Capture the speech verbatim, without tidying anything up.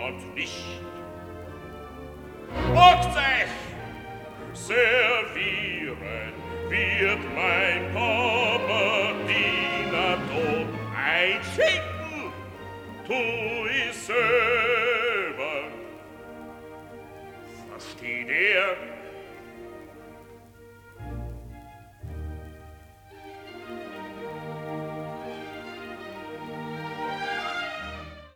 dort nicht. Bockt sich! Servieren wird mein Kammerdiener dort. Ein Schinken tu ich selber. Versteht er?